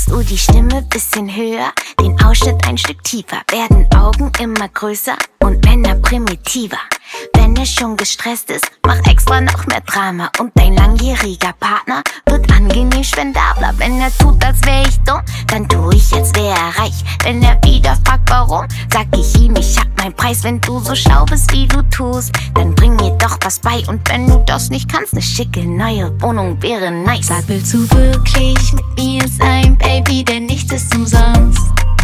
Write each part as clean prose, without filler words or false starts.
du die Stimme bisschen höher, den Ausschnitt ein Stück tiefer, werden Augen immer größer und Männer primitiver. Wenn er schon gestresst ist, mach extra noch mehr Drama. Und dein langjähriger Partner wird angenehm spendabler. Wenn er tut, als wär ich dumm, dann tu ich, als wär er reich. Wenn er wieder fragt, warum, sag ich ihm, ich hab meinen Preis. Wenn du so schlau bist, wie du tust, dann bring mir doch was bei. Und wenn du das nicht kannst, ne schicke neue Wohnung wäre nice. Sag, willst du wirklich mit mir sein, Baby, denn nichts ist umsonst.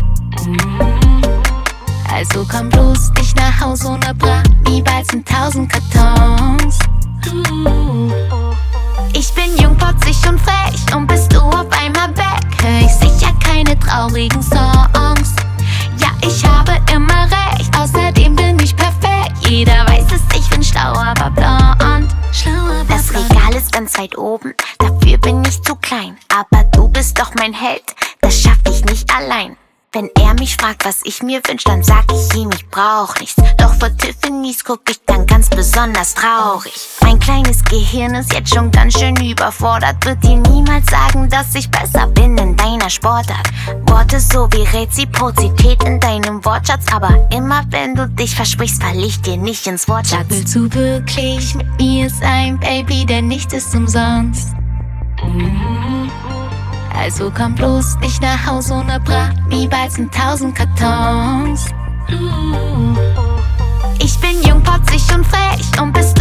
Also komm bloß nicht nach Hause ohne Brami, bald sind 1000 Kartons. Ich bin jung, putzig und frech und bist du auf einmal weg, hör ich sicher keine traurigen Songs. Ja, ich habe immer recht, außerdem bin ich perfekt. Jeder weiß es, ich bin schlau, aber blond. Das Regal ist ganz weit oben, dafür bin ich zu klein. Aber du bist doch mein Held, das schaff ich nicht allein. Wenn er mich fragt, was ich mir wünsch, dann sag ich ihm, ich brauch nichts. Doch vor Tiffany's guck ich dann ganz besonders traurig. Mein kleines Gehirn ist jetzt schon ganz schön überfordert. Wird dir niemals sagen, dass ich besser bin in deiner Sportart. Worte so wie Reziprozität in deinem Wortschatz. Aber immer wenn du dich versprichst, fall ich dir nicht ins Wort, Schatz. Willst du wirklich mit mir sein, Baby, denn nichts ist umsonst. Also komm bloß nicht nach Hause ohne Brami, bald sind 1000 Kartons. Ich bin jung, putzig und frech und bist